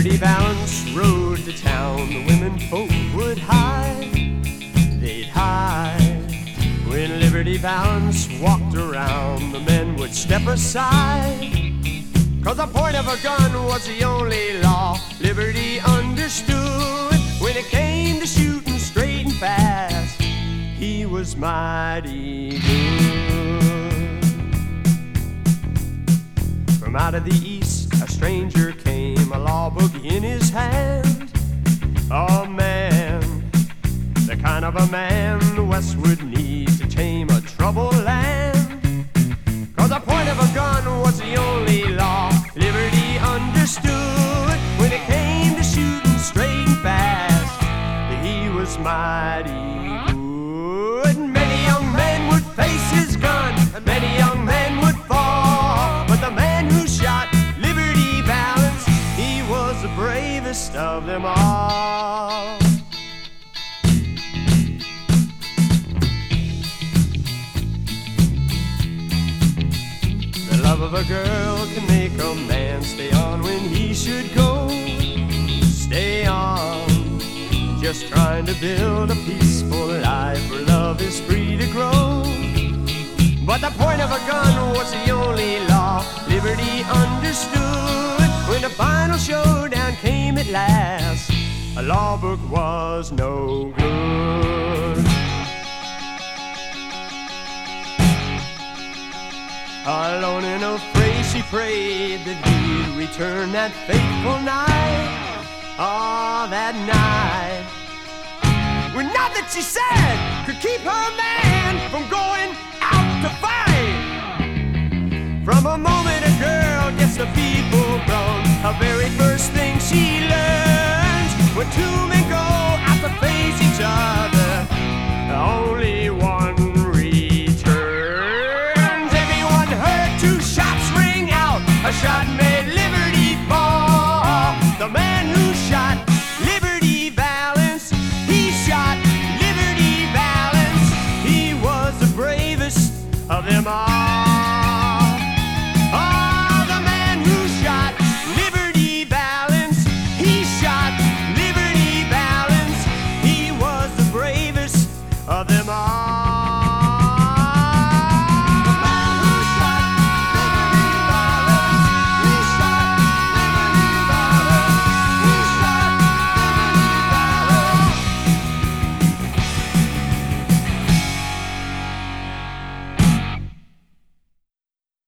Liberty Valance rode to town. The women folk would hide, they'd hide. When Liberty Valance walked around, the men would step aside. 'Cause the point of a gun was the only law Liberty understood. When it came to shooting straight and fast, he was mighty good. From out of the east, a stranger came, a law book in his hand. A man, the kind of a man the West would need to tame a troubled land. 'Cause the point of a gun was the only law Liberty understood. When it came to shooting straight and fast, he was mighty good. Many young men would face his gun, and many young men would fall. But the man who shot Liberty Valance, he was the bravest of them all. The love of a girl can make a man stay on when he should go. Stay on, just trying to build a peaceful life where love is free to grow. But the point of a gun was the only law Liberty understood. When the final showdown came at last, a law book was no good. Alone and afraid, she prayed that he'd return that fateful night. Ah, that night, when nothing she said could keep her man from going out to fight. From a moment a girl gets the people grown, the very first thing she learns, when two men go out to face each other, only one returns. Everyone heard two shots ring out, a shot made Liberty fall. The man who shot Liberty Valance, he shot Liberty Valance. He was the bravest of them all. Oh, the man who shot Liberty Valance, he shot Liberty Valance. He was the bravest of them all.